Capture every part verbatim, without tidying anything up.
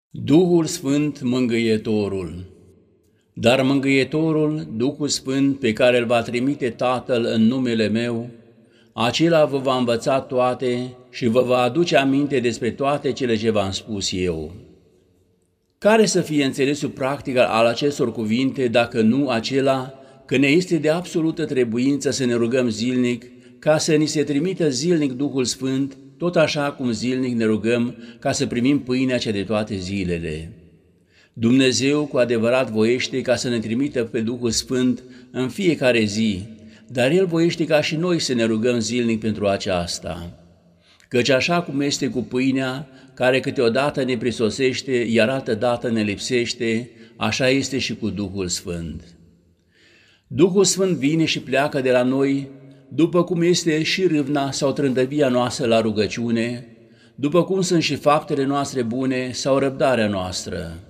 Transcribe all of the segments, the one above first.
Duhul Sfânt Mângâietorul. Dar Mângâietorul, Duhul Sfânt, pe care îl va trimite Tatăl în numele meu, acela vă va învăța toate și vă va aduce aminte despre toate cele ce v-am spus eu. Care să fie înțelesul practic al acestor cuvinte, dacă nu acela că ne este de absolută trebuință să ne rugăm zilnic, ca să ni se trimită zilnic Duhul Sfânt, tot așa cum zilnic ne rugăm ca să primim pâinea cea de toate zilele. Dumnezeu cu adevărat voiește ca să ne trimită pe Duhul Sfânt în fiecare zi, dar El voiește ca și noi să ne rugăm zilnic pentru aceasta. Căci așa cum este cu pâinea, care câteodată ne prisosește, iar altă dată ne lipsește, așa este și cu Duhul Sfânt. Duhul Sfânt vine și pleacă de la noi, după cum este și râvna sau trândăvia noastră la rugăciune, după cum sunt și faptele noastre bune sau răbdarea noastră.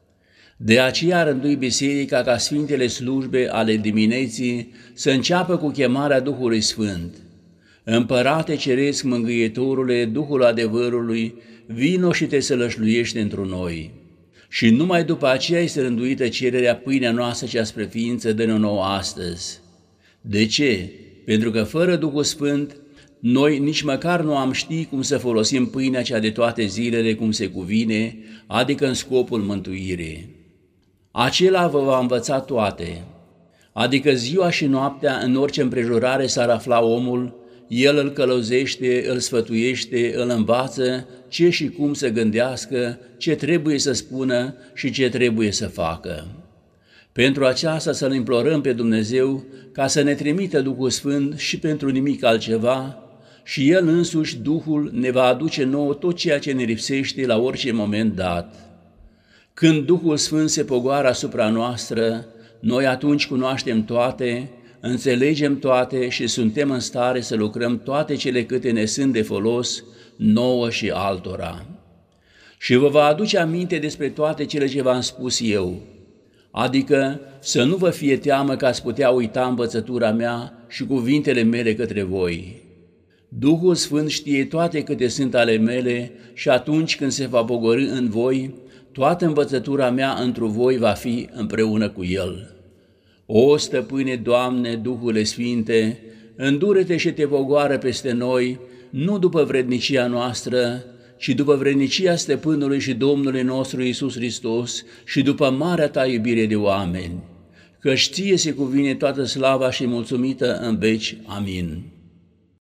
De aceea rândui biserica ca sfintele slujbe ale dimineții să înceapă cu chemarea Duhului Sfânt. Împărate ceresc, Mângâietorule, Duhul adevărului, vino și te sălășluiește întru noi. Și numai după aceea este rânduită cererea pâinea noastră cea spre ființă, dă-ne nouă astăzi. De ce? Pentru că fără Duhul Sfânt, noi nici măcar nu am ști cum să folosim pâinea cea de toate zilele cum se cuvine, adică în scopul mântuirii. Acela vă va învăța toate, adică ziua și noaptea, în orice împrejurare s-ar afla omul, El îl călăuzește, îl sfătuiește, îl învață ce și cum să gândească, ce trebuie să spună și ce trebuie să facă. Pentru aceasta să-L implorăm pe Dumnezeu ca să ne trimită Duhul Sfânt și pentru nimic altceva, și El însuși, Duhul, ne va aduce nouă tot ceea ce ne lipsește la orice moment dat. Când Duhul Sfânt se pogoară asupra noastră, noi atunci cunoaștem toate, înțelegem toate și suntem în stare să lucrăm toate cele câte ne sunt de folos, nouă și altora. Și vă va aduce aminte despre toate cele ce v-am spus eu, adică să nu vă fie teamă că ați putea uita învățătura mea și cuvintele mele către voi. Duhul Sfânt știe toate câte sunt ale mele și atunci când se va pogorî în voi, toată învățătura mea întru voi va fi împreună cu El. O, Stăpâne, Doamne, Duhule Sfinte, îndură-te și te pogoară peste noi, nu după vrednicia noastră, ci după vrednicia Stăpânului și Domnului nostru Iisus Hristos și după marea ta iubire de oameni, căci ție se cuvine toată slava și mulțumită în veci. Amin.